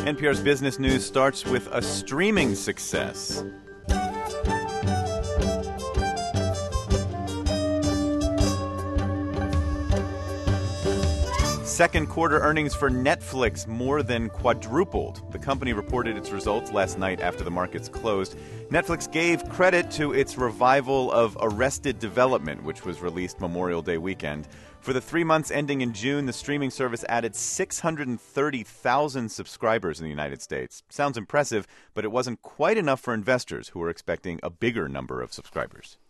NPR's Business News starts with a streaming success. Second quarter earnings for Netflix more than quadrupled. The company reported its results last night after the markets closed. Netflix gave credit to its revival of Arrested Development, which was released Memorial Day weekend. For the 3 months ending in June, the streaming service added 630,000 subscribers in the United States. Sounds impressive, but it wasn't quite enough for investors who were expecting a bigger number of subscribers.